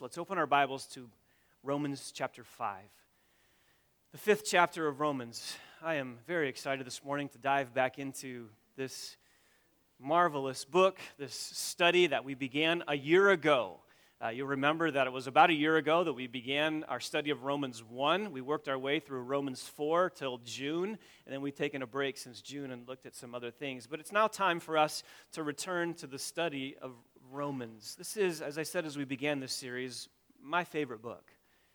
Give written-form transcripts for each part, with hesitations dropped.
Let's open our Bibles to Romans chapter 5. The fifth chapter of Romans. I am very excited this morning to dive back into this marvelous book, this study that we began a year ago. You'll remember that it was about a year ago that we began our study of Romans 1. We worked our way through Romans 4 till June, and then we've taken a break since June and looked at some other things. But it's now time for us to return to the study of Romans. This is, as I said as we began this series, my favorite book.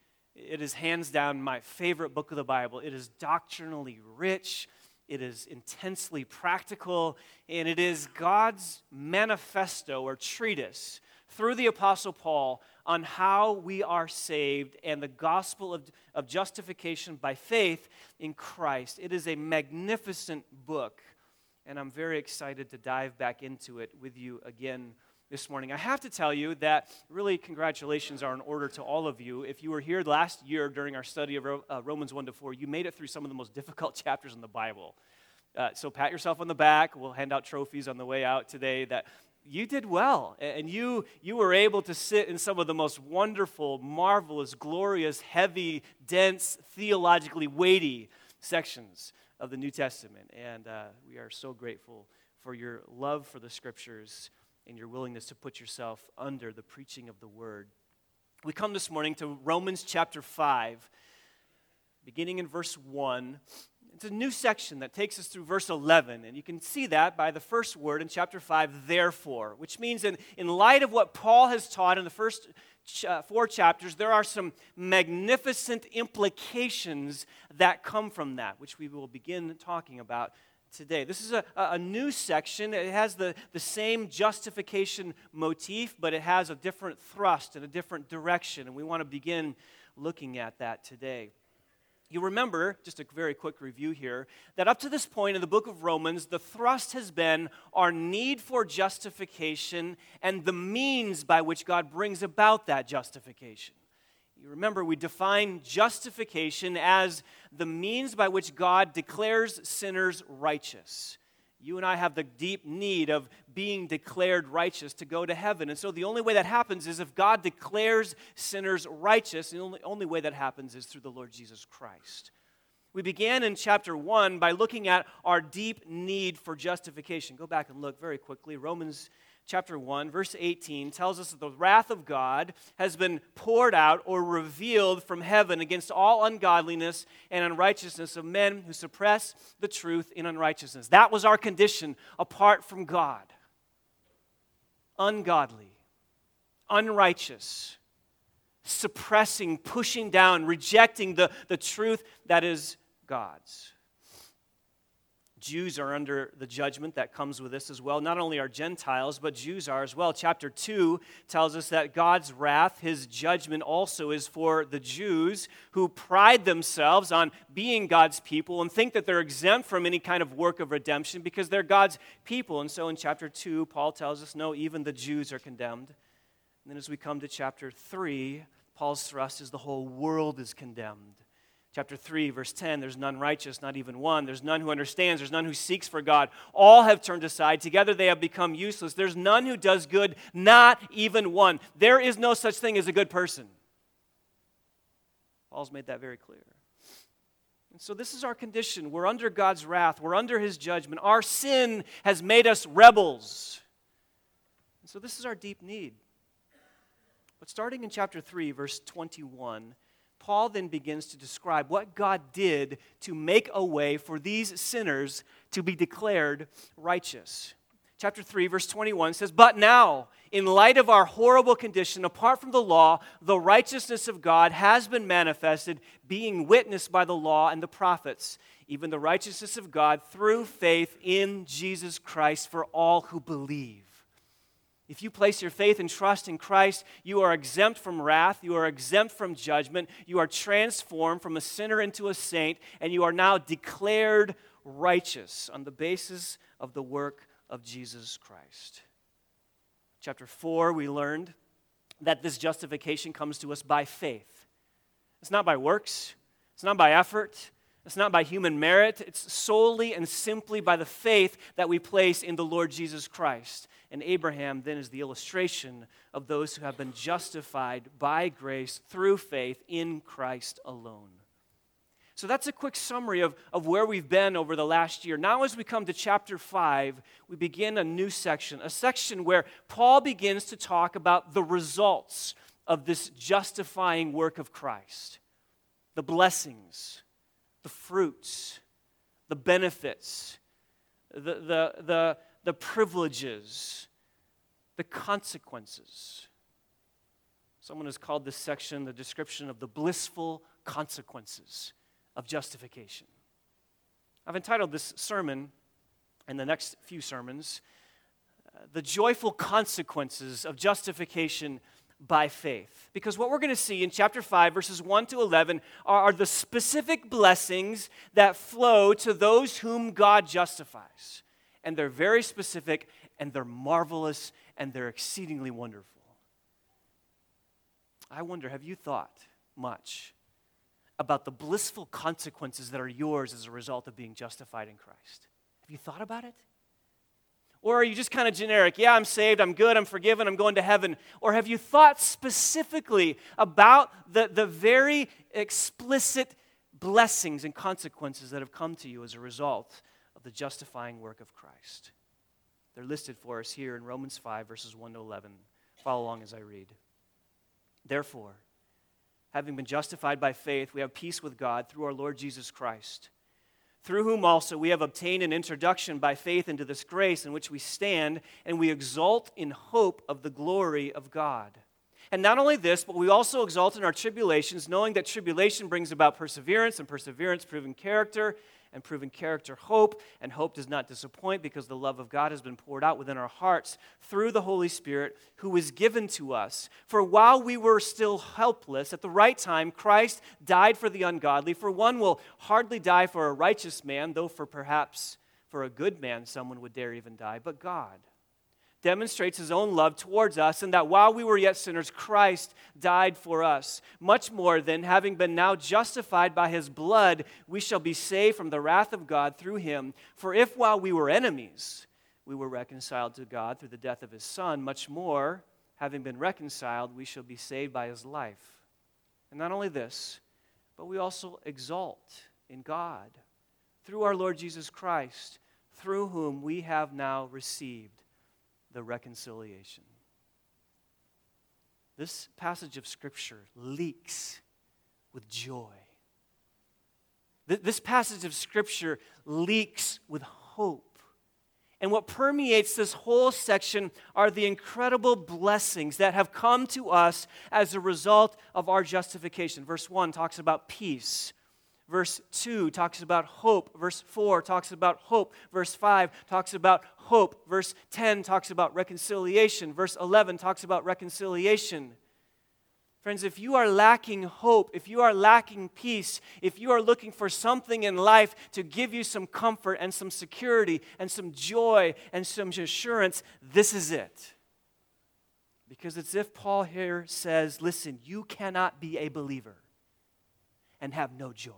It is hands down my favorite book of the Bible. It is doctrinally rich, it is intensely practical, and it is God's manifesto or treatise through the Apostle Paul on how we are saved and the gospel of justification by faith in Christ. It is a magnificent book, and I'm very excited to dive back into it with you again this morning. I have to tell you that really congratulations are in order to all of you. If you were here last year during our study of Romans 1 to 4, you made it through some of the most difficult chapters in the Bible. So pat yourself on the back. We'll hand out trophies on the way out today that you did well. And you were able to sit in some of the most wonderful, marvelous, glorious, heavy, dense, theologically weighty sections of the New Testament. And we are so grateful for your love for the Scriptures and your willingness to put yourself under the preaching of the Word. We come this morning to Romans chapter 5, beginning in verse 1. It's a new section that takes us through verse 11, and you can see that by the first word in chapter 5, therefore, which means in light of what Paul has taught in the first 4 chapters, there are some magnificent implications that come from that, which we will begin talking about today. This is a new section. It has the same justification motif, but it has a different thrust and a different direction, and we want to begin looking at that today. You remember, just a very quick review here, that up to this point in the book of Romans, the thrust has been our need for justification and the means by which God brings about that justification. You remember, we define justification as the means by which God declares sinners righteous. You and I have the deep need of being declared righteous to go to heaven. And so the only way that happens is if God declares sinners righteous. And the only way that happens is through the Lord Jesus Christ. We began in chapter 1 by looking at our deep need for justification. Go back and look very quickly. Romans chapter 1, verse 18 tells us that the wrath of God has been poured out or revealed from heaven against all ungodliness and unrighteousness of men who suppress the truth in unrighteousness. That was our condition apart from God. Ungodly, unrighteous, suppressing, pushing down, rejecting the truth that is God's. Jews are under the judgment that comes with this as well. Not only are Gentiles, but Jews are as well. Chapter 2 tells us that God's wrath, His judgment also is for the Jews who pride themselves on being God's people and think that they're exempt from any kind of work of redemption because they're God's people. And so in chapter 2, Paul tells us, no, even the Jews are condemned. And then as we come to chapter 3, Paul's thrust is the whole world is condemned. Chapter 3, verse 10, there's none righteous, not even one. There's none who understands. There's none who seeks for God. All have turned aside. Together they have become useless. There's none who does good, not even one. There is no such thing as a good person. Paul's made that very clear. And so this is our condition. We're under God's wrath. We're under His judgment. Our sin has made us rebels. And so this is our deep need. But starting in chapter 3, verse 21, Paul then begins to describe what God did to make a way for these sinners to be declared righteous. Chapter 3, verse 21 says, "But now, in light of our horrible condition, apart from the law, the righteousness of God has been manifested, being witnessed by the law and the prophets, even the righteousness of God through faith in Jesus Christ for all who believe." If you place your faith and trust in Christ, you are exempt from wrath, you are exempt from judgment, you are transformed from a sinner into a saint, and you are now declared righteous on the basis of the work of Jesus Christ. Chapter 4, we learned that this justification comes to us by faith. It's not by works, it's not by effort, it's not by human merit, it's solely and simply by the faith that we place in the Lord Jesus Christ. And Abraham then is the illustration of those who have been justified by grace through faith in Christ alone. So that's a quick summary of where we've been over the last year. Now as we come to chapter 5, we begin a new section, a section where Paul begins to talk about the results of this justifying work of Christ. The blessings, the fruits, the benefits, the privileges, the consequences. Someone has called this section the description of the blissful consequences of justification. I've entitled this sermon and the next few sermons, The Joyful Consequences of Justification by Faith. Because what we're going to see in chapter 5, verses 1 to 11, are the specific blessings that flow to those whom God justifies. And they're very specific, and they're marvelous, and they're exceedingly wonderful. I wonder, have you thought much about the blissful consequences that are yours as a result of being justified in Christ? Have you thought about it? Or are you just kind of generic? Yeah, I'm saved, I'm good, I'm forgiven, I'm going to heaven. Or have you thought specifically about the very explicit blessings and consequences that have come to you as a result of the justifying work of Christ? They're listed for us here in Romans 5, verses 1 to 11. Follow along as I read. Therefore, having been justified by faith, we have peace with God through our Lord Jesus Christ, through whom also we have obtained an introduction by faith into this grace in which we stand, and we exult in hope of the glory of God. And not only this, but we also exult in our tribulations, knowing that tribulation brings about perseverance, and perseverance proven character, and proven character hope, and hope does not disappoint because the love of God has been poured out within our hearts through the Holy Spirit who is given to us. For while we were still helpless, at the right time Christ died for the ungodly. For one will hardly die for a righteous man, though perhaps for a good man someone would dare even die. But God demonstrates his own love towards us, and that while we were yet sinners, Christ died for us. Much more than, having been now justified by his blood, we shall be saved from the wrath of God through him. For if while we were enemies, we were reconciled to God through the death of his Son, much more, having been reconciled, we shall be saved by his life. And not only this, but we also exult in God through our Lord Jesus Christ, through whom we have now received the reconciliation. This passage of Scripture leaks with joy. This passage of Scripture leaks with hope. And what permeates this whole section are the incredible blessings that have come to us as a result of our justification. Verse 1 talks about peace. Verse 2 talks about hope. Verse 4 talks about hope. Verse 5 talks about hope. Verse 10 talks about reconciliation. Verse 11 talks about reconciliation. Friends, if you are lacking hope, if you are lacking peace, if you are looking for something in life to give you some comfort and some security and some joy and some assurance, this is it. Because it's if Paul here says, listen, you cannot be a believer and have no joy.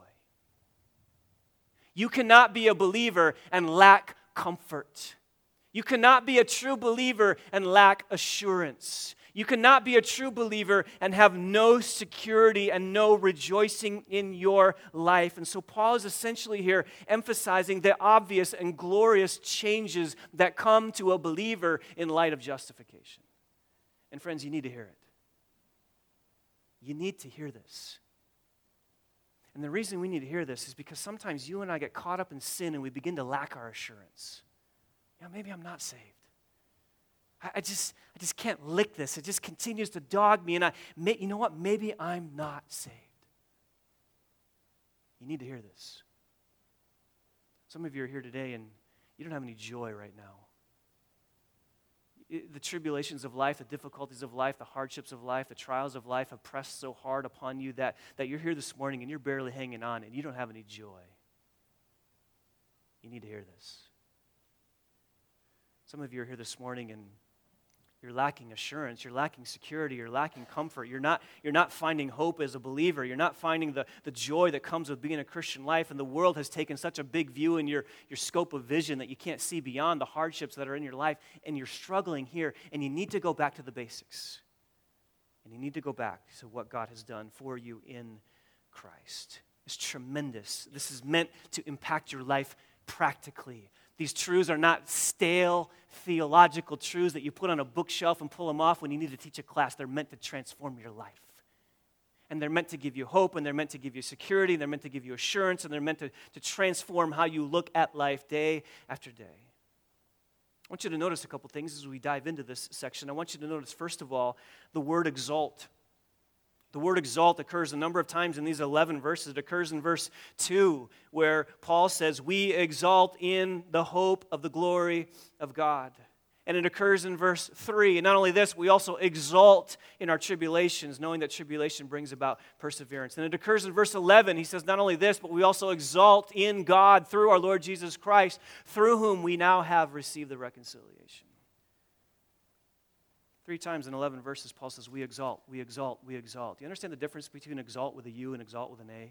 You cannot be a believer and lack comfort. You cannot be a true believer and lack assurance. You cannot be a true believer and have no security and no rejoicing in your life. And so Paul is essentially here emphasizing the obvious and glorious changes that come to a believer in light of justification. And friends, you need to hear it. You need to hear this. And the reason we need to hear this is because sometimes you and I get caught up in sin and we begin to lack our assurance. Maybe I'm not saved. I just can't lick this. It just continues to dog me. And you know what? Maybe I'm not saved. You need to hear this. Some of you are here today and you don't have any joy right now. The tribulations of life, the difficulties of life, the hardships of life, the trials of life have pressed so hard upon you that you're here this morning and you're barely hanging on and you don't have any joy. You need to hear this. Some of you are here this morning and You're lacking assurance. You're lacking security. You're lacking comfort. You're not finding hope as a believer. You're not finding the joy that comes with being a Christian life. And the world has taken such a big view in your scope of vision that you can't see beyond the hardships that are in your life. And you're struggling here. And you need to go back to the basics. And you need to go back to what God has done for you in Christ. It's tremendous. This is meant to impact your life practically. These truths are not stale theological truths that you put on a bookshelf and pull them off when you need to teach a class. They're meant to transform your life. And they're meant to give you hope, and they're meant to give you security, and they're meant to give you assurance, and they're meant to transform how you look at life day after day. I want you to notice a couple things as we dive into this section. I want you to notice, first of all, the word exalt. The word exalt occurs a number of times in these 11 verses. It occurs in verse 2, where Paul says, we exalt in the hope of the glory of God. And it occurs in verse 3. And not only this, we also exalt in our tribulations, knowing that tribulation brings about perseverance. And it occurs in verse 11. He says, not only this, but we also exalt in God through our Lord Jesus Christ, through whom we now have received the reconciliation. 3 times in 11 verses, Paul says, we exalt, we exalt, we exalt. Do you understand the difference between exalt with a U and exalt with an A?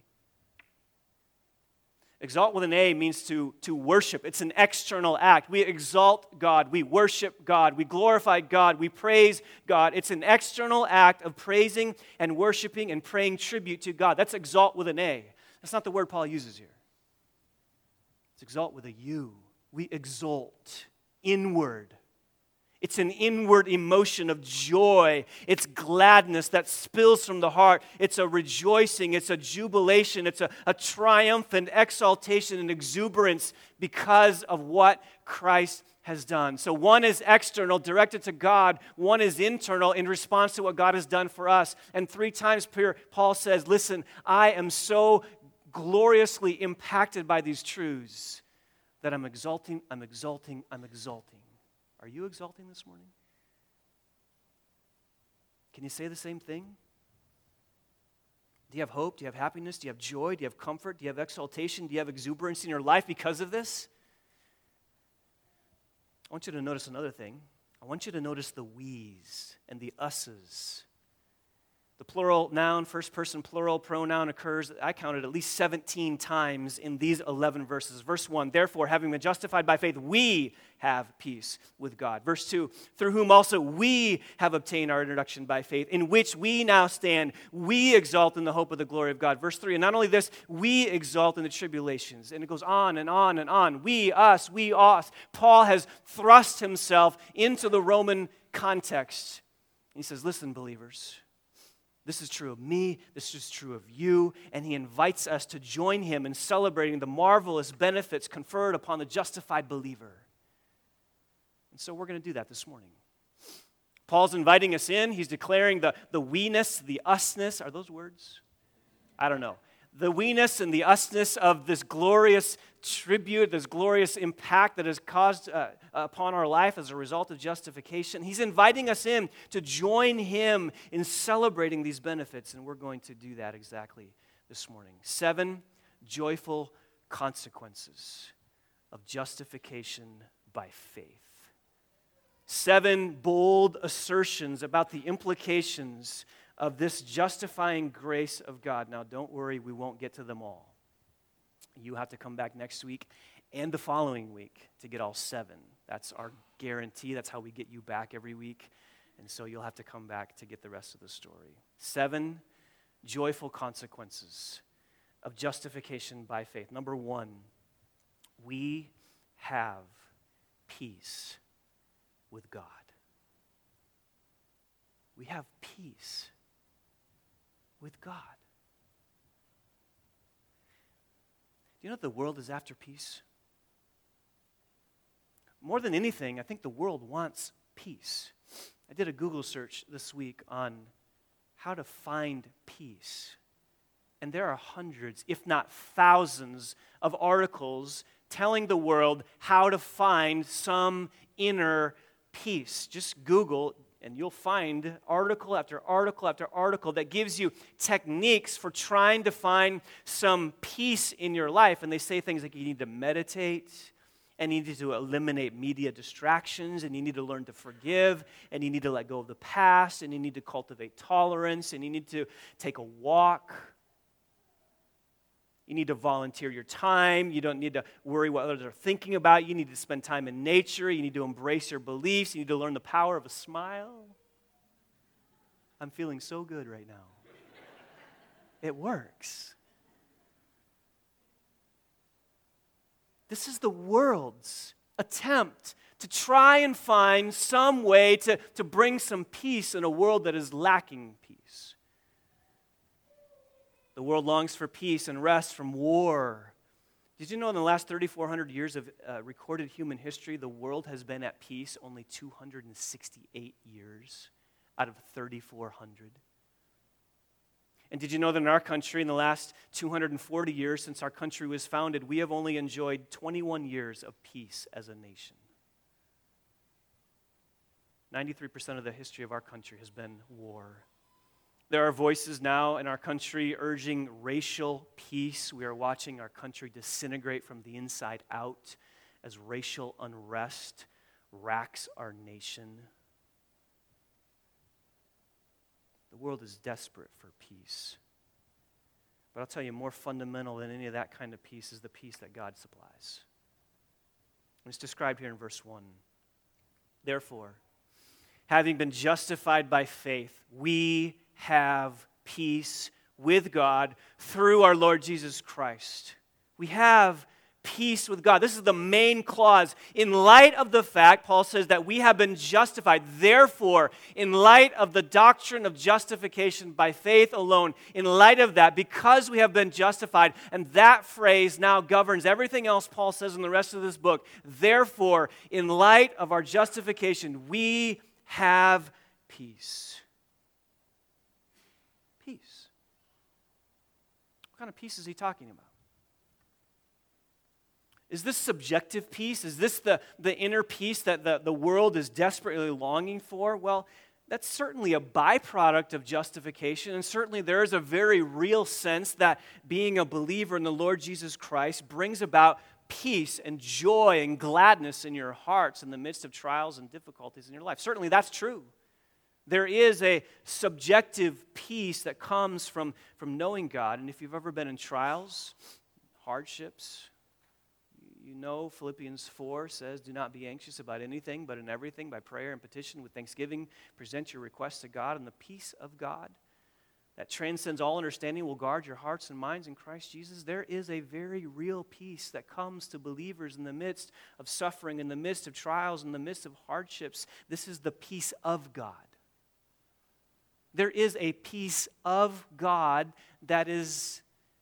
Exalt with an A means to worship. It's an external act. We exalt God. We worship God. We glorify God. We praise God. It's an external act of praising and worshiping and paying tribute to God. That's exalt with an A. That's not the word Paul uses here. It's exalt with a U. We exalt inward. It's an inward emotion of joy. It's gladness that spills from the heart. It's a rejoicing. It's a jubilation. It's a triumphant exaltation and exuberance because of what Christ has done. So one is external, directed to God. One is internal, in response to what God has done for us. And 3 times Paul says, listen, I am so gloriously impacted by these truths that I'm exalting, I'm exalting, I'm exalting. Are you exalting this morning? Can you say the same thing? Do you have hope? Do you have happiness? Do you have joy? Do you have comfort? Do you have exaltation? Do you have exuberance in your life because of this? I want you to notice another thing. I want you to notice the we's and the us's. The plural noun, first person plural pronoun occurs, I counted at least 17 times in these 11 verses. Verse 1, therefore, having been justified by faith, we have peace with God. Verse 2, through whom also we have obtained our introduction by faith, in which we now stand. We exalt in the hope of the glory of God. Verse 3, and not only this, we exalt in the tribulations. And it goes on and on and on. We, us, we, us. Paul has thrust himself into the Roman context. He says, listen, believers, this is true of me, this is true of you, and he invites us to join him in celebrating the marvelous benefits conferred upon the justified believer. And so we're going to do that this morning. Paul's inviting us in. He's declaring the we-ness, the us-ness. Are those words? I don't know. The we-ness and the us-ness of this glorious tribute, this glorious impact that has caused upon our life as a result of justification. He's inviting us in to join him in celebrating these benefits, and we're going to do that exactly this morning. 7 joyful consequences of justification by faith. 7 bold assertions about the implications of this justifying grace of God. Now, don't worry, we won't get to them all. You have to come back next week and the following week to get all 7. That's our guarantee. That's how we get you back every week. And so you'll have to come back to get the rest of the story. 7 joyful consequences of justification by faith. Number 1, we have peace with God. We have peace with God. Do you know that the world is after peace? More than anything, I think the world wants peace. I did a Google search this week on how to find peace. And there are hundreds, if not thousands, of articles telling the world how to find some inner peace. Just Google and you'll find article after article after article that gives you techniques for trying to find some peace in your life. And they say things like you need to meditate, And you need to eliminate media distractions, and you need to learn to forgive, and you need to let go of the past, and you need to cultivate tolerance, and you need to take a walk. You need to volunteer your time. You don't need to worry what others are thinking about. You need to spend time in nature. You need to embrace your beliefs. You need to learn the power of a smile. I'm feeling so good right now. It works. This is the world's attempt to try and find some way to bring some peace in a world that is lacking peace. The world longs for peace and rest from war. Did you know in the last 3,400 years of recorded human history, the world has been at peace only 268 years out of 3,400? And did you know that in our country, in the last 240 years since our country was founded, we have only enjoyed 21 years of peace as a nation? 93% of the history of our country has been war. There are voices now in our country urging racial peace. We are watching our country disintegrate from the inside out as racial unrest racks our nation. The world is desperate for peace. But I'll tell you, more fundamental than any of that kind of peace is the peace that God supplies. And it's described here in verse 1. Therefore, having been justified by faith, we have peace with God through our Lord Jesus Christ. We have peace with God. This is the main clause. In light of the fact, Paul says, that we have been justified. Therefore, in light of the doctrine of justification by faith alone, in light of that, because we have been justified, and that phrase now governs everything else Paul says in the rest of this book. Therefore, in light of our justification, we have peace. Peace. What kind of peace is he talking about? Is this subjective peace? Is this the inner peace that the world is desperately longing for? Well, that's certainly a byproduct of justification, and certainly there is a very real sense that being a believer in the Lord Jesus Christ brings about peace and joy and gladness in your hearts in the midst of trials and difficulties in your life. Certainly that's true. There is a subjective peace that comes from knowing God. And if you've ever been in trials, hardships, you know Philippians 4 says, do not be anxious about anything, but in everything, by prayer and petition with thanksgiving, present your requests to God, and the peace of God that transcends all understanding will guard your hearts and minds in Christ Jesus. There is a very real peace that comes to believers in the midst of suffering, in the midst of trials, in the midst of hardships. This is the peace of God. There is a peace of God that is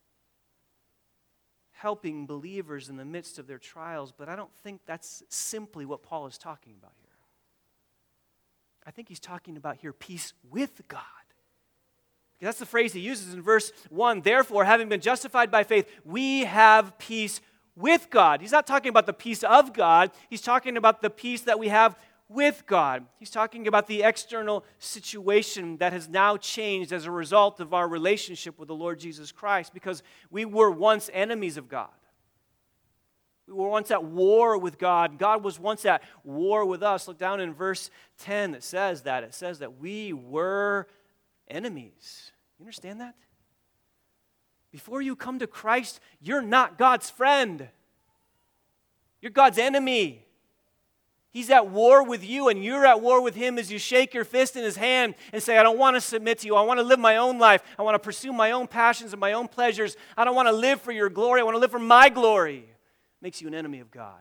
helping believers in the midst of their trials, but I don't think that's simply what Paul is talking about here. I think he's talking about here peace with God. That's the phrase he uses in verse 1. Therefore, having been justified by faith, we have peace with God. He's not talking about the peace of God. He's talking about the peace that we have with God. He's talking about the external situation that has now changed as a result of our relationship with the Lord Jesus Christ, because we were once enemies of God. We were once at war with God. God was once at war with us. Look down in verse 10. It says that we were enemies. You understand that? Before you come to Christ, you're not God's friend. You're God's enemy. He's at war with you, and you're at war with him as you shake your fist in his hand and say, I don't want to submit to you. I want to live my own life. I want to pursue my own passions and my own pleasures. I don't want to live for your glory. I want to live for my glory. It makes you an enemy of God.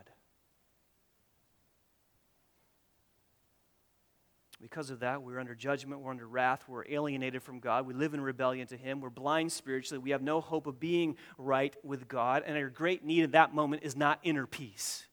Because of that, we're under judgment, we're under wrath, we're alienated from God, we live in rebellion to him, we're blind spiritually, we have no hope of being right with God, and our great need at that moment is not inner peace.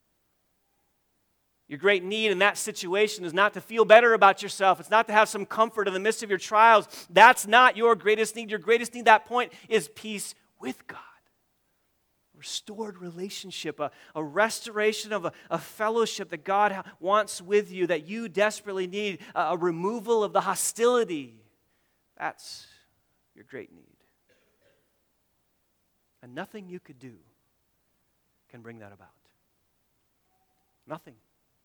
Your great need in that situation is not to feel better about yourself. It's not to have some comfort in the midst of your trials. That's not your greatest need. Your greatest need at that point is peace with God. A restored relationship, a restoration of a fellowship that God wants with you, that you desperately need, a removal of the hostility. That's your great need. And nothing you could do can bring that about. Nothing.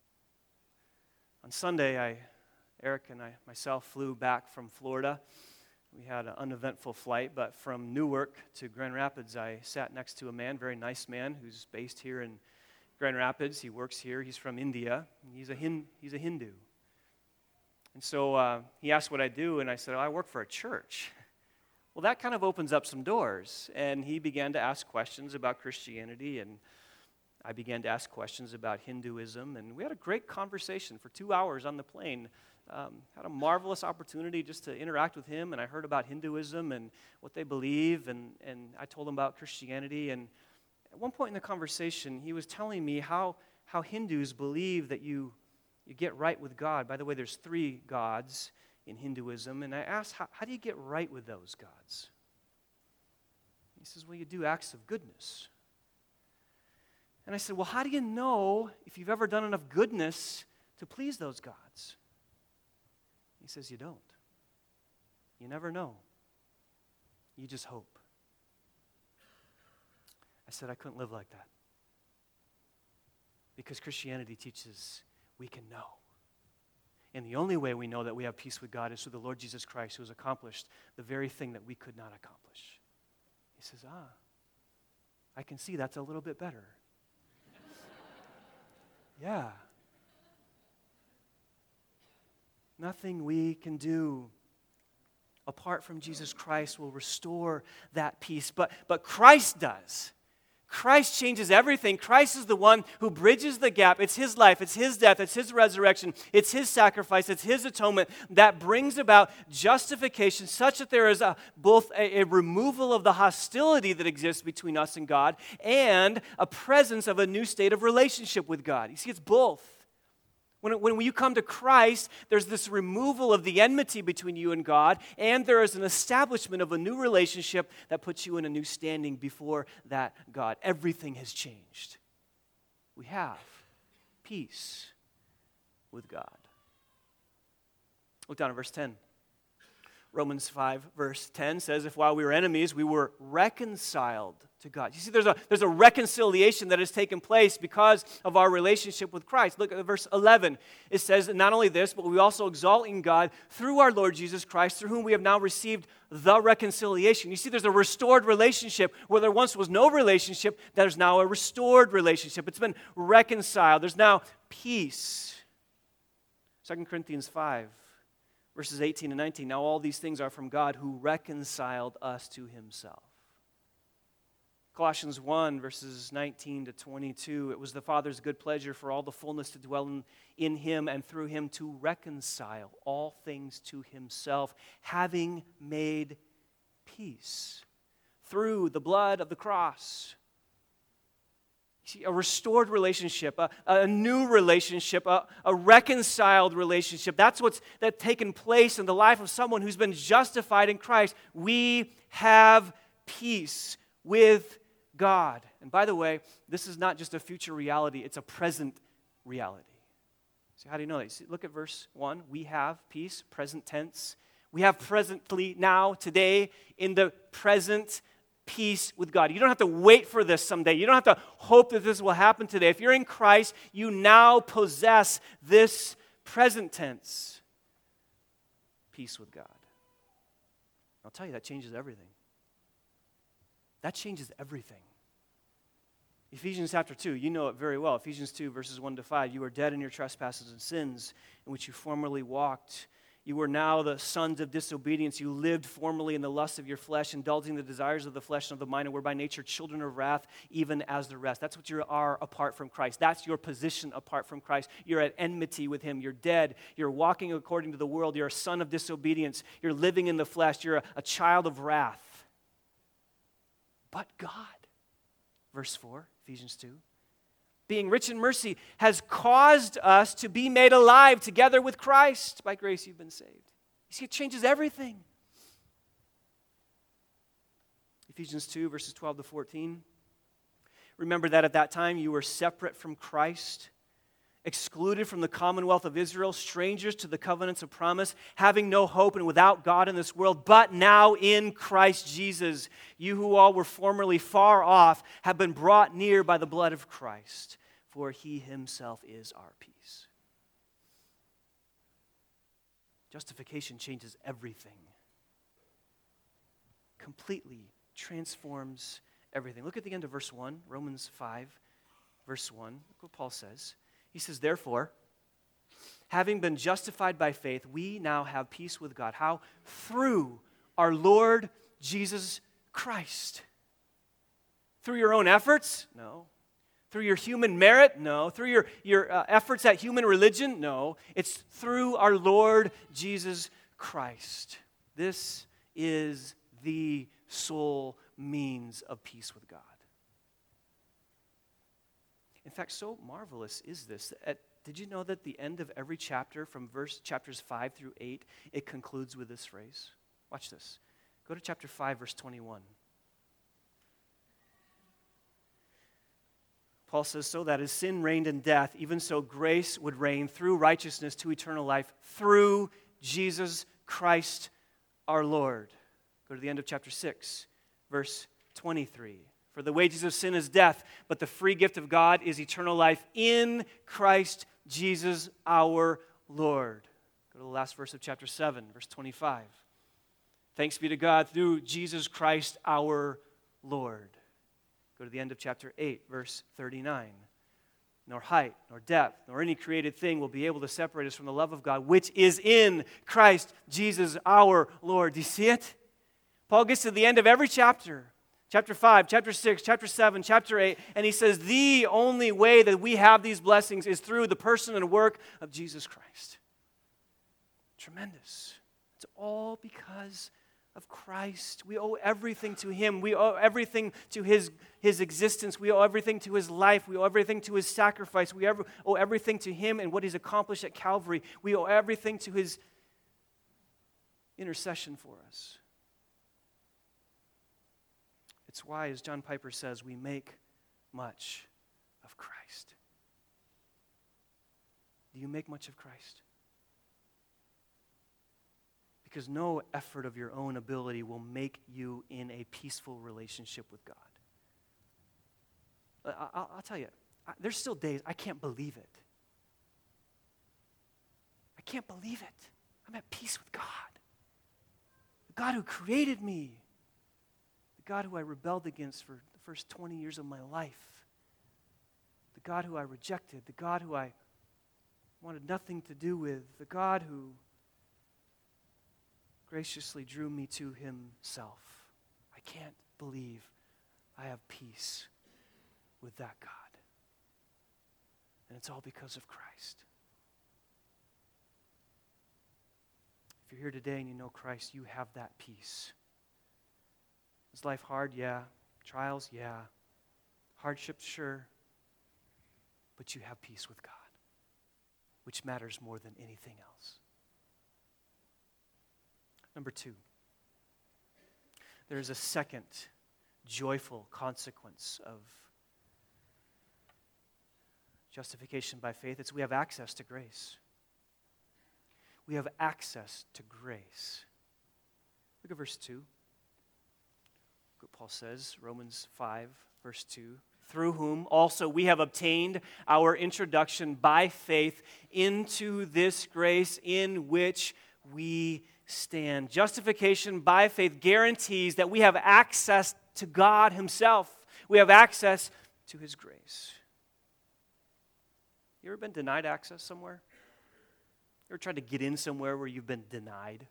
On Sunday, Eric and myself flew back from Florida. We had an uneventful flight, but from Newark to Grand Rapids, I sat next to a man, very nice man, who's based here in Grand Rapids. He works here. He's from India. He's a Hindu. And so he asked what I do, and I said, I work for a church. Well, that kind of opens up some doors. And he began to ask questions about Christianity, and I began to ask questions about Hinduism. And we had a great conversation for 2 hours on the plane. Had a marvelous opportunity just to interact with him, and I heard about Hinduism and what they believe, and I told him about Christianity. And at one point in the conversation, he was telling me how Hindus believe that you get right with God. By the way, there's 3 gods in Hinduism, and I asked, how do you get right with those gods? He says, well, you do acts of goodness. And I said, well, how do you know if you've ever done enough goodness to please those gods? He says, you don't. You never know. You just hope. I said, I couldn't live like that. Because Christianity teaches we can know. And the only way we know that we have peace with God is through the Lord Jesus Christ, who has accomplished the very thing that we could not accomplish. He says, I can see that's a little bit better. Yeah. Nothing we can do apart from Jesus Christ will restore that peace. But Christ does. Christ changes everything. Christ is the one who bridges the gap. It's His life, it's His death, it's His resurrection, it's His sacrifice, it's His atonement that brings about justification such that there is both a removal of the hostility that exists between us and God and a presence of a new state of relationship with God. You see, it's both. When you come to Christ, there's this removal of the enmity between you and God, and there is an establishment of a new relationship that puts you in a new standing before that God. Everything has changed. We have peace with God. Look down at verse 10. Romans 5, verse 10 says, if while we were enemies, we were reconciled to God. You see, there's a reconciliation that has taken place because of our relationship with Christ. Look at verse 11. It says, not only this, but we also exalt in God through our Lord Jesus Christ, through whom we have now received the reconciliation. You see, there's a restored relationship where there once was no relationship. There's now a restored relationship. It's been reconciled. There's now peace. 2 Corinthians 5. Verses 18 and 19, now all these things are from God who reconciled us to Himself. Colossians 1, verses 19 to 22, it was the Father's good pleasure for all the fullness to dwell in Him and through Him to reconcile all things to Himself, having made peace through the blood of the cross. See, a restored relationship, a new relationship, a reconciled relationship. That's taken place in the life of someone who's been justified in Christ. We have peace with God. And by the way, this is not just a future reality, it's a present reality. So how do you know that? See, look at verse 1. We have peace, present tense. We have presently, now, today, in the present peace with God. You don't have to wait for this someday. You don't have to hope that this will happen today. If you're in Christ, you now possess this present tense peace with God. I'll tell you, that changes everything. That changes everything. Ephesians chapter 2, you know it very well. Ephesians 2, verses 1 to 5. You are dead in your trespasses and sins in which you formerly walked. You were now the sons of disobedience. You lived formerly in the lusts of your flesh, indulging the desires of the flesh and of the mind, and were by nature children of wrath, even as the rest. That's what you are apart from Christ. That's your position apart from Christ. You're at enmity with Him. You're dead. You're walking according to the world. You're a son of disobedience. You're living in the flesh. You're a child of wrath. But God, verse 4, Ephesians 2, being rich in mercy, has caused us to be made alive together with Christ. By grace you've been saved. You see, it changes everything. Ephesians 2, verses 12 to 14. Remember that at that time you were separate from Christ, excluded from the commonwealth of Israel, strangers to the covenants of promise, having no hope and without God in this world, but now in Christ Jesus, you who all were formerly far off have been brought near by the blood of Christ. for he himself is our peace. Justification changes everything. Completely transforms everything. Look at the end of verse 1, Romans 5, verse 1. Look what Paul says. He says, therefore, having been justified by faith, we now have peace with God. How? Through our Lord Jesus Christ. Through your own efforts? No. Through your human merit? No. Through your efforts at human religion? No. It's through our Lord Jesus Christ. This is the sole means of peace with God. In fact, so marvelous is this. Did you know that the end of every chapter, from chapters 5 through 8, it concludes with this phrase? Watch this. Go to chapter 5, verse 21. Paul says, so that as sin reigned in death, even so grace would reign through righteousness to eternal life through Jesus Christ our Lord. Go to the end of chapter 6, verse 23. For the wages of sin is death, but the free gift of God is eternal life in Christ Jesus our Lord. Go to the last verse of chapter 7, verse 25. Thanks be to God through Jesus Christ our Lord. Go to the end of chapter 8, verse 39. Nor height, nor depth, nor any created thing will be able to separate us from the love of God, which is in Christ Jesus our Lord. Do you see it? Paul gets to the end of every chapter. Chapter 5, chapter 6, chapter 7, chapter 8, and he says the only way that we have these blessings is through the person and work of Jesus Christ. Tremendous. It's all because of Christ. We owe everything to Him. We owe everything to His existence. We owe everything to His life. We owe everything to His sacrifice. We owe everything to Him and what He's accomplished at Calvary. We owe everything to His intercession for us. It's why, as John Piper says, we make much of Christ. Do you make much of Christ? Because no effort of your own ability will make you in a peaceful relationship with God. I'll tell you, there's still days I can't believe it. I can't believe it. I'm at peace with God. The God who created me. The God who I rebelled against for the first 20 years of my life. The God who I rejected. The God who I wanted nothing to do with. The God who graciously drew me to Himself. I can't believe I have peace with that God. And it's all because of Christ. If you're here today and you know Christ, you have that peace. Is life hard? Yeah. Trials? Yeah. Hardships? Sure. But you have peace with God, which matters more than anything else. Number 2, there is a second joyful consequence of justification by faith. It's we have access to grace. We have access to grace. Look at verse 2. Look what Paul says, Romans 5, verse 2. Through whom also we have obtained our introduction by faith into this grace in which we stand. Justification by faith guarantees that we have access to God Himself. We have access to His grace. You ever been denied access somewhere? You ever tried to get in somewhere where you've been denied?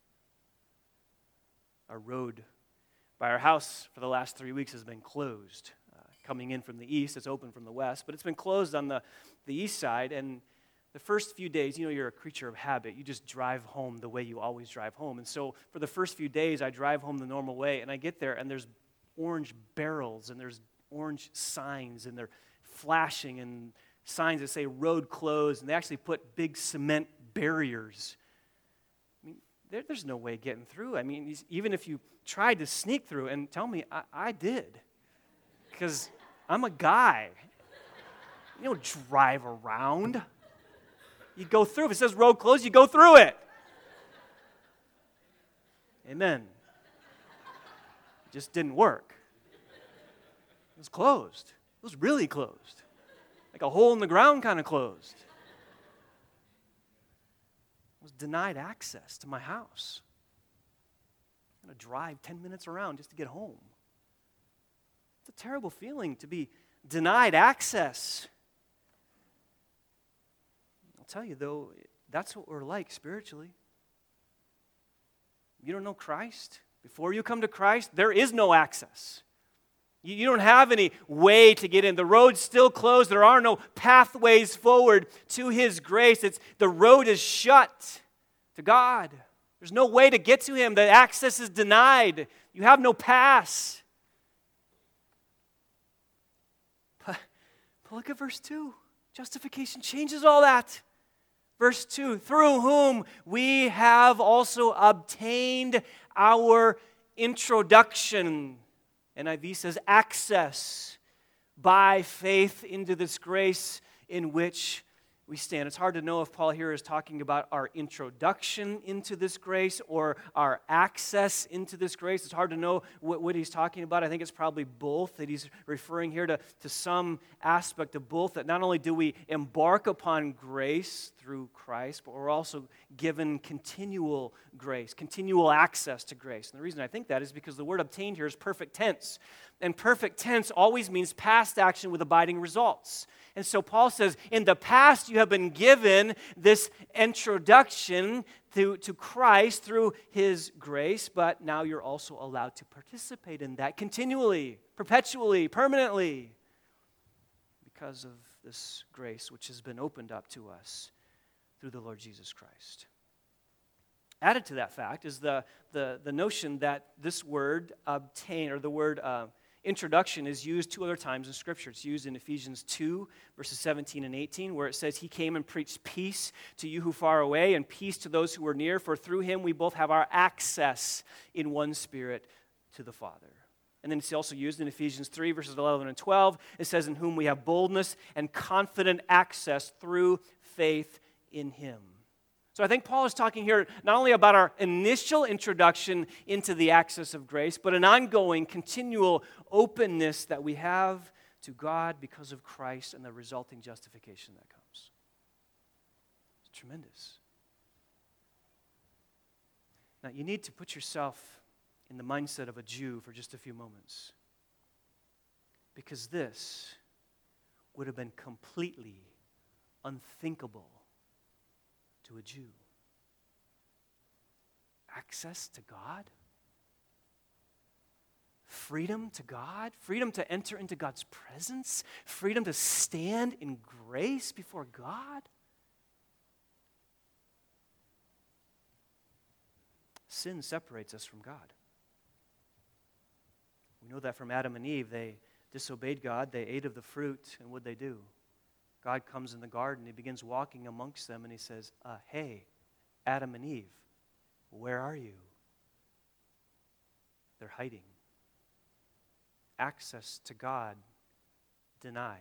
Our road by our house for the last 3 weeks has been closed. Coming in from the east, it's open from the west, but it's been closed on the east side, and the first few days, you're a creature of habit. You just drive home the way you always drive home. And so for the first few days, I drive home the normal way, and I get there, and there's orange barrels, and there's orange signs, and they're flashing, and signs that say road closed, and they actually put big cement barriers. I mean, there's no way getting through. I mean, even if you tried to sneak through, and tell me, I did. Because I'm a guy. You don't drive around. You go through. If it says road closed, you go through it. Amen. It just didn't work. It was closed. It was really closed. like a hole in the ground kind of closed. I was denied access to my house. I'm going to drive 10 minutes around just to get home. It's a terrible feeling to be denied access. I'll tell you, though, that's what we're like spiritually. You don't know Christ? Before you come to Christ, there is no access. You don't have any way to get in. The road's still closed. There are no pathways forward to His grace. The road is shut to God. There's no way to get to Him. The access is denied. You have no pass. But look at verse 2. Justification changes all that. Verse 2, through whom we have also obtained our introduction. NIV says access by faith into this grace in which we stand. It's hard to know if Paul here is talking about our introduction into this grace or our access into this grace. It's hard to know what he's talking about. I think it's probably both, that he's referring here to some aspect of both, that not only do we embark upon grace through Christ, but we're also given continual grace, continual access to grace. And the reason I think that is because the word obtained here is perfect tense. And perfect tense always means past action with abiding results. And so Paul says, in the past you have been given this introduction to Christ through His grace, but now you're also allowed to participate in that continually, perpetually, permanently, because of this grace which has been opened up to us through the Lord Jesus Christ. Added to that fact is the notion that this word obtain, or the word introduction, is used two other times in Scripture. It's used in Ephesians 2, verses 17 and 18, where it says, He came and preached peace to you who far away and peace to those who are near, for through Him we both have our access in one Spirit to the Father. And then it's also used in Ephesians 3, verses 11 and 12. It says, in whom we have boldness and confident access through faith in Him. So I think Paul is talking here not only about our initial introduction into the access of grace, but an ongoing, continual openness that we have to God because of Christ and the resulting justification that comes. It's tremendous. Now, you need to put yourself in the mindset of a Jew for just a few moments, because this would have been completely unthinkable to a Jew. Access to God? Freedom to God? Freedom to enter into God's presence? Freedom to stand in grace before God? Sin separates us from God. We know that from Adam and Eve. They disobeyed God, they ate of the fruit, and what did they do? God comes in the garden, He begins walking amongst them, and He says, hey, Adam and Eve, where are you? They're hiding. Access to God denied.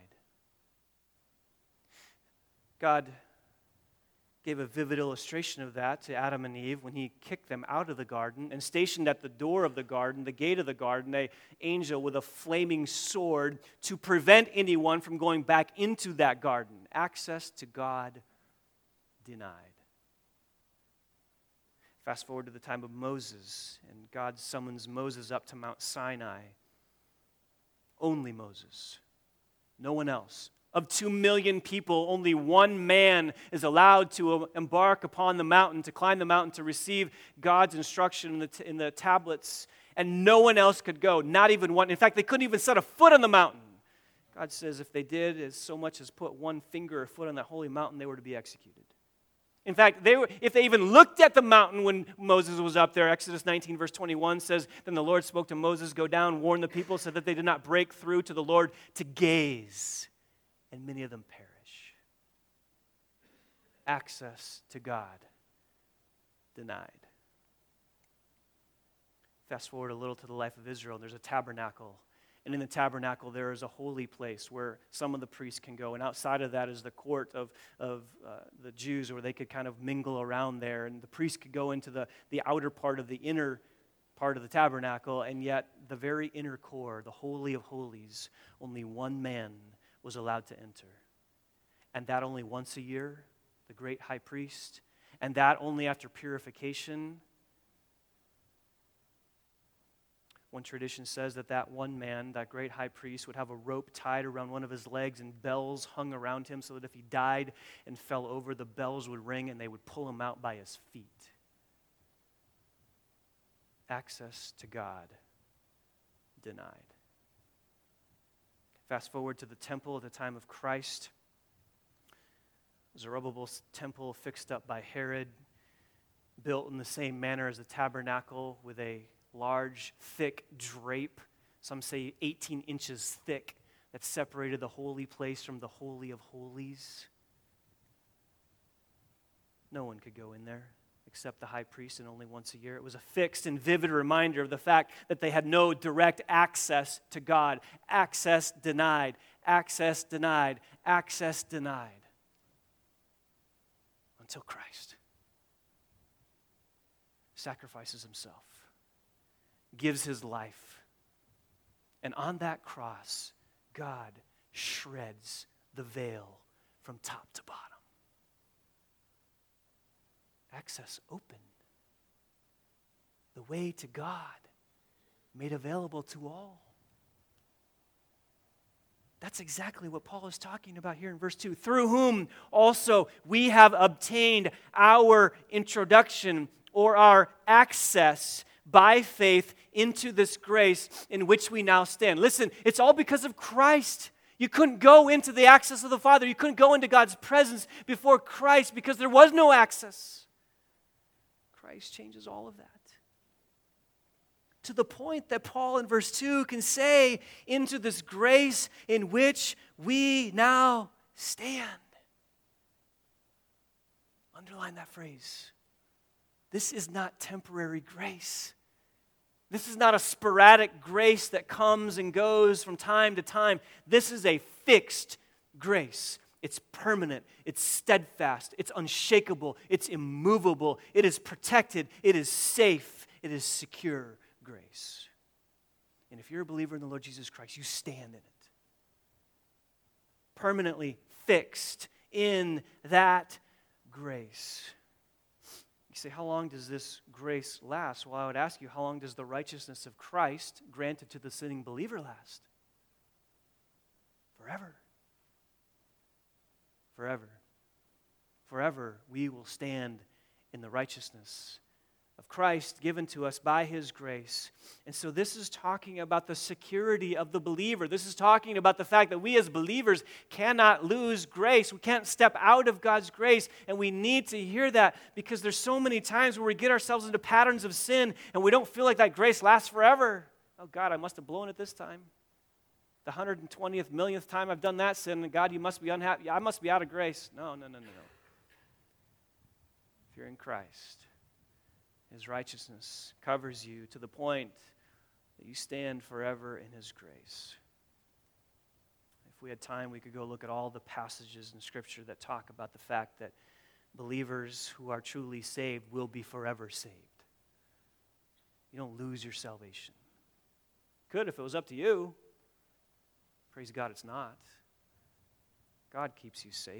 God gave a vivid illustration of that to Adam and Eve when He kicked them out of the garden and stationed at the door of the garden, the gate of the garden, an angel with a flaming sword to prevent anyone from going back into that garden. Access to God denied. Fast forward to the time of Moses, and God summons Moses up to Mount Sinai. Only Moses. No one else. Of 2 million people, only one man is allowed to embark upon the mountain, to climb the mountain, to receive God's instruction in the tablets, and no one else could go, not even one. In fact, they couldn't even set a foot on the mountain. God says if they did as so much as put one finger or foot on that holy mountain, they were to be executed. In fact, if they even looked at the mountain when Moses was up there, Exodus 19, verse 21 says, then the Lord spoke to Moses, go down, warn the people so that they did not break through to the Lord to gaze. And many of them perish. Access to God denied. Fast forward a little to the life of Israel. There's a tabernacle. And in the tabernacle there is a holy place where some of the priests can go. And outside of that is the court of the Jews, where they could kind of mingle around there. And the priests could go into the outer part of the inner part of the tabernacle. And yet the very inner core, the Holy of Holies, only one man was allowed to enter. and that only once a year, the great high priest, and that only after purification. One tradition says that one man, that great high priest, would have a rope tied around one of his legs and bells hung around him so that if he died and fell over, the bells would ring and they would pull him out by his feet. Access to God denied. Fast forward to the temple at the time of Christ. Zerubbabel's temple fixed up by Herod, built in the same manner as the tabernacle with a large, thick drape, some say 18 inches thick, that separated the holy place from the Holy of Holies. No one could go in there except the high priest, and only once a year. It was a fixed and vivid reminder of the fact that they had no direct access to God. Access denied, access denied, access denied. Until Christ sacrifices himself, gives his life, and on that cross, God shreds the veil from top to bottom. Access open. The way to God made available to all. That's exactly what Paul is talking about here in verse 2. Through whom also we have obtained our introduction or our access by faith into this grace in which we now stand. Listen, it's all because of Christ. You couldn't go into the access of the Father. You couldn't go into God's presence before Christ because there was no access. Christ changes all of that. To the point that Paul in verse 2 can say, into this grace in which we now stand. Underline that phrase. This is not temporary grace. This is not a sporadic grace that comes and goes from time to time. This is a fixed grace. It's permanent, it's steadfast, it's unshakable, it's immovable, it is protected, it is safe, it is secure grace. And if you're a believer in the Lord Jesus Christ, you stand in it. Permanently fixed in that grace. You say, how long does this grace last? Well, I would ask you, how long does the righteousness of Christ granted to the sinning believer last? Forever. Forever. Forever we will stand in the righteousness of Christ given to us by His grace. And so this is talking about the security of the believer. This is talking about the fact that we as believers cannot lose grace. We can't step out of God's grace, and we need to hear that because there's so many times where we get ourselves into patterns of sin and we don't feel like that grace lasts forever. Oh God, I must have blown it this time. The 120th, millionth time I've done that sin, and God, you must be unhappy. I must be out of grace. No. If you're in Christ, His righteousness covers you to the point that you stand forever in His grace. If we had time, we could go look at all the passages in Scripture that talk about the fact that believers who are truly saved will be forever saved. You don't lose your salvation. Could if it was up to you. Praise God, it's not. God keeps you safe.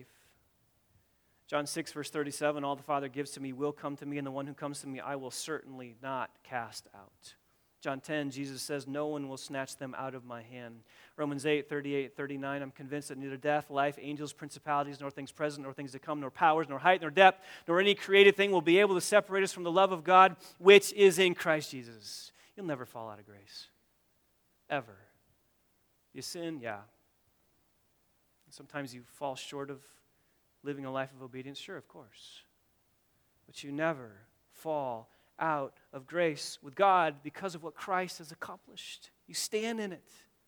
John 6, verse 37, all the Father gives to me will come to me, and the one who comes to me I will certainly not cast out. John 10, Jesus says, no one will snatch them out of my hand. Romans 8, 38, 39, I'm convinced that neither death, life, angels, principalities, nor things present, nor things to come, nor powers, nor height, nor depth, nor any created thing will be able to separate us from the love of God, which is in Christ Jesus. You'll never fall out of grace. Ever. You sin? Yeah. Sometimes you fall short of living a life of obedience? Sure, of course. But you never fall out of grace with God because of what Christ has accomplished. You stand in it.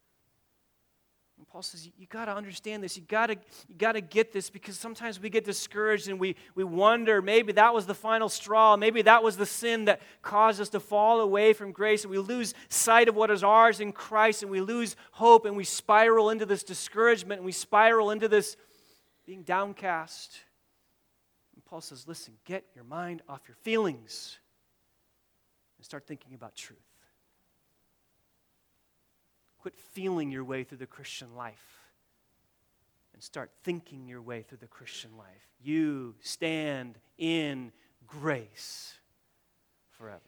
And Paul says, you got to understand this. You got to get this because sometimes we get discouraged and we wonder, maybe that was the final straw. Maybe that was the sin that caused us to fall away from grace. And we lose sight of what is ours in Christ, and we lose hope, and we spiral into this discouragement, and we spiral into this being downcast. And Paul says, listen, get your mind off your feelings and start thinking about truth. Quit feeling your way through the Christian life and start thinking your way through the Christian life. You stand in grace forever.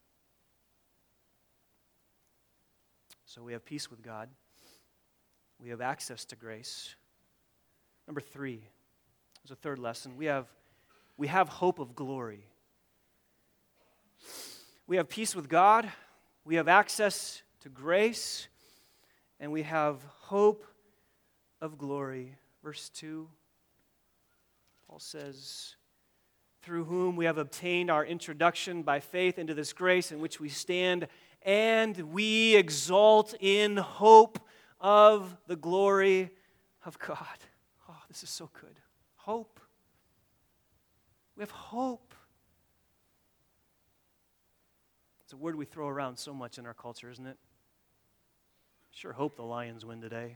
So we have peace with God. We have access to grace. Number 3, there's a third lesson. We have hope of glory. We have peace with God. We have access to grace. And we have hope of glory. Verse 2, Paul says, through whom we have obtained our introduction by faith into this grace in which we stand, and we exult in hope of the glory of God. Oh, this is so good. Hope. We have hope. It's a word we throw around so much in our culture, isn't it? Sure hope the Lions win today.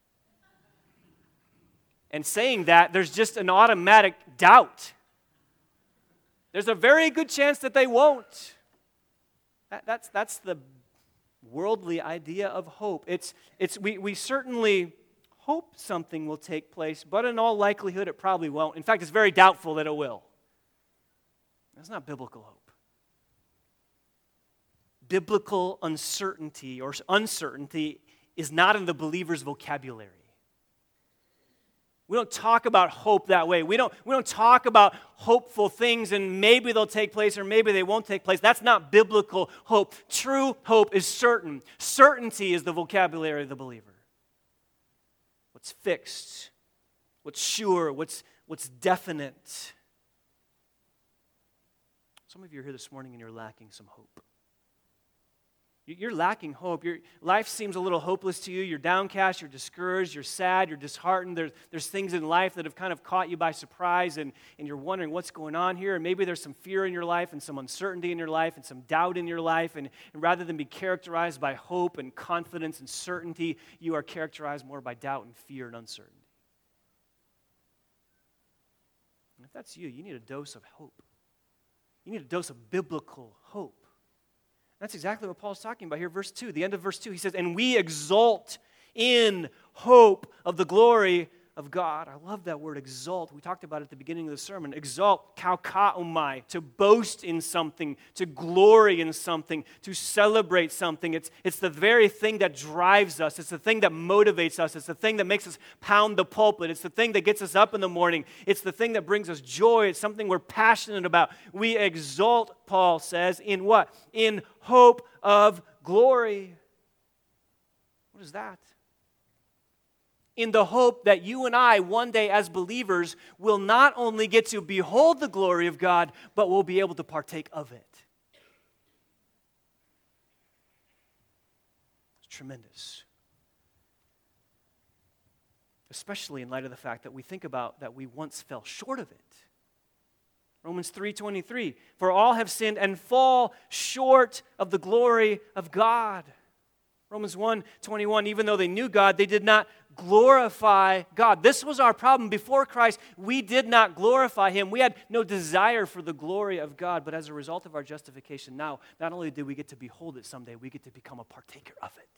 And saying that, there's just an automatic doubt. There's a very good chance that they won't. That's the worldly idea of hope. We certainly hope something will take place, but in all likelihood it probably won't. In fact, it's very doubtful that it will. That's not biblical hope. Biblical uncertainty or uncertainty is not in the believer's vocabulary. We don't talk about hope that way. We don't talk about hopeful things and maybe they'll take place or maybe they won't take place. That's not biblical hope. True hope is certain. Certainty is the vocabulary of the believer. What's fixed, what's sure, what's definite. Some of you are here this morning and you're lacking some hope. You're lacking hope. Your life seems a little hopeless to you. You're downcast, you're discouraged, you're sad, you're disheartened. There's things in life that have kind of caught you by surprise, and you're wondering what's going on here. And maybe there's some fear in your life and some uncertainty in your life and some doubt in your life. And rather than be characterized by hope and confidence and certainty, you are characterized more by doubt and fear and uncertainty. And if that's you, you need a dose of hope. You need a dose of biblical hope. That's exactly what Paul's talking about here. Verse 2, the end of verse 2, he says, and we exult in hope of the glory of God. I love that word, exult. We talked about it at the beginning of the sermon. Exalt, kaukaomai, to boast in something, to glory in something, to celebrate something. It's the very thing that drives us. It's the thing that motivates us. It's the thing that makes us pound the pulpit. It's the thing that gets us up in the morning. It's the thing that brings us joy. It's something we're passionate about. We exalt, Paul says, in what? In hope of glory. What is that? In the hope that you and I, one day as believers, will not only get to behold the glory of God, but will be able to partake of it. It's tremendous. Especially in light of the fact that we think about that we once fell short of it. Romans 3:23, for all have sinned and fall short of the glory of God. Romans 1:21, even though they knew God, they did not glorify God. This was our problem. Before Christ, we did not glorify Him. We had no desire for the glory of God, but as a result of our justification now, not only did we get to behold it someday, we get to become a partaker of it.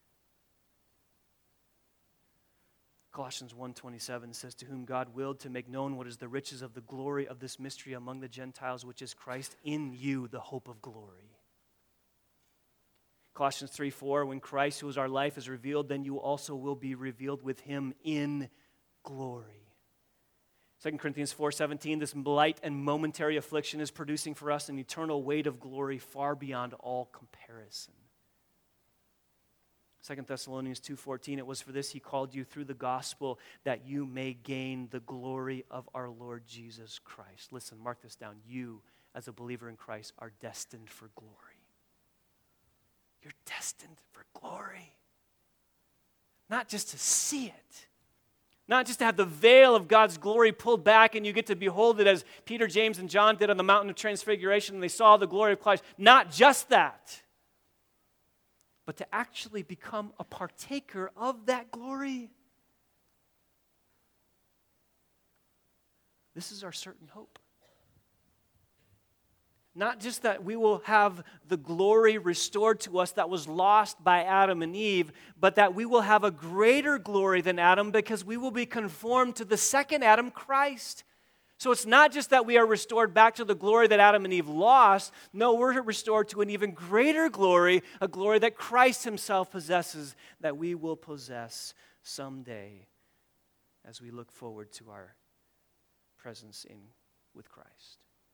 Colossians 1:27 says, to whom God willed to make known what is the riches of the glory of this mystery among the Gentiles, which is Christ in you, the hope of glory. Colossians 3:4, when Christ, who is our life, is revealed, then you also will be revealed with Him in glory. 2 Corinthians 4:17, this light and momentary affliction is producing for us an eternal weight of glory far beyond all comparison. 2 Thessalonians 2:14, it was for this He called you through the gospel that you may gain the glory of our Lord Jesus Christ. Listen, mark this down. You, as a believer in Christ, are destined for glory. You're destined for glory. Not just to see it. Not just to have the veil of God's glory pulled back and you get to behold it as Peter, James, and John did on the mountain of transfiguration and they saw the glory of Christ. Not just that. But to actually become a partaker of that glory. This is our certain hope. Not just that we will have the glory restored to us that was lost by Adam and Eve, but that we will have a greater glory than Adam because we will be conformed to the second Adam, Christ. So it's not just that we are restored back to the glory that Adam and Eve lost. No, we're restored to an even greater glory, a glory that Christ himself possesses, that we will possess someday as we look forward to our presence with Christ.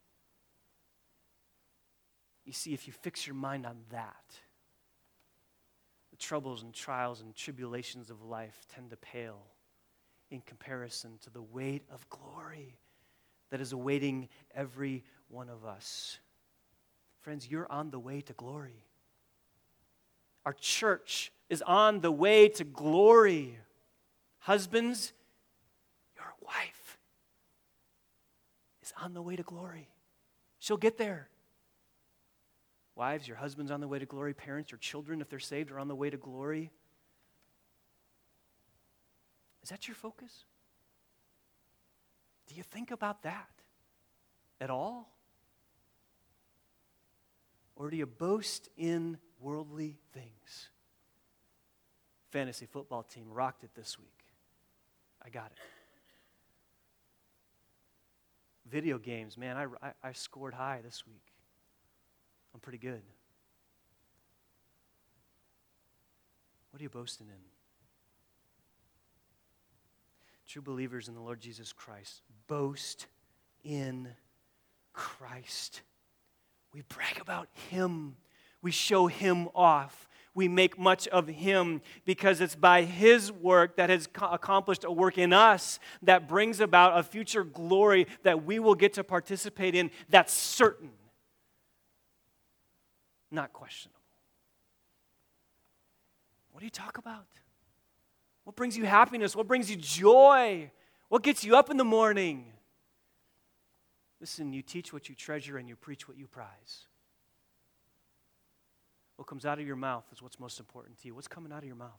You see, if you fix your mind on that, the troubles and trials and tribulations of life tend to pale in comparison to the weight of glory that is awaiting every one of us. Friends, you're on the way to glory. Our church is on the way to glory. Husbands, your wife is on the way to glory. She'll get there. Wives, your husband's on the way to glory. Parents, your children, if they're saved, are on the way to glory. Is that your focus? Do you think about that at all? Or do you boast in worldly things? Fantasy football team rocked it this week. I got it. Video games, man, I scored high this week. I'm pretty good. What are you boasting in? True believers in the Lord Jesus Christ boast in Christ. We brag about Him. We show Him off. We make much of Him because it's by His work that has accomplished a work in us that brings about a future glory that we will get to participate in that's certain. Not questionable. What do you talk about? What brings you happiness? What brings you joy? What gets you up in the morning? Listen, you teach what you treasure and you preach what you prize. What comes out of your mouth is what's most important to you. What's coming out of your mouth?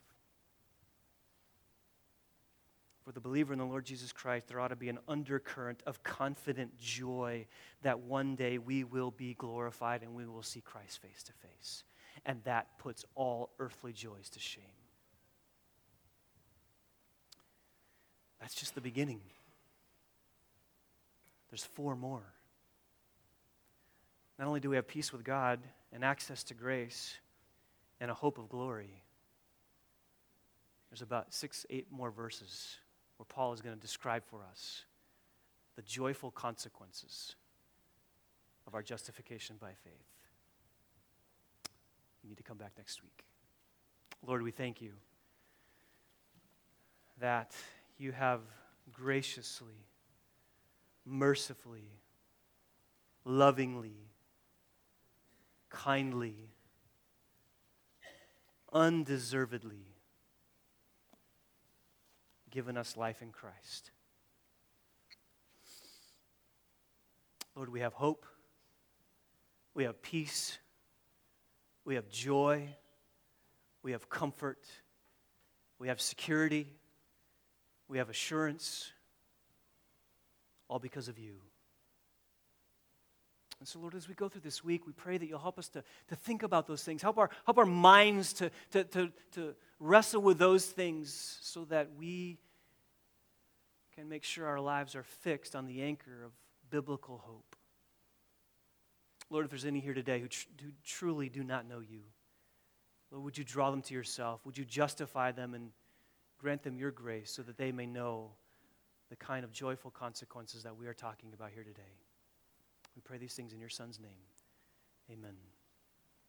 For the believer in the Lord Jesus Christ, there ought to be an undercurrent of confident joy that one day we will be glorified and we will see Christ face to face. And that puts all earthly joys to shame. That's just the beginning. There's 4 more. Not only do we have peace with God and access to grace and a hope of glory, there's about 6-8 more verses where Paul is going to describe for us the joyful consequences of our justification by faith. You need to come back next week. Lord, we thank you that you have graciously, mercifully, lovingly, kindly, undeservedly given us life in Christ. Lord, we have hope, we have peace, we have joy, we have comfort, we have security, we have assurance, all because of you. And so, Lord, as we go through this week, we pray that you'll help us to think about those things. Help our minds to wrestle with those things so that we can make sure our lives are fixed on the anchor of biblical hope. Lord, if there's any here today who truly do not know you, Lord, would you draw them to yourself? Would you justify them and grant them your grace so that they may know the kind of joyful consequences that we are talking about here today? We pray these things in your Son's name. Amen.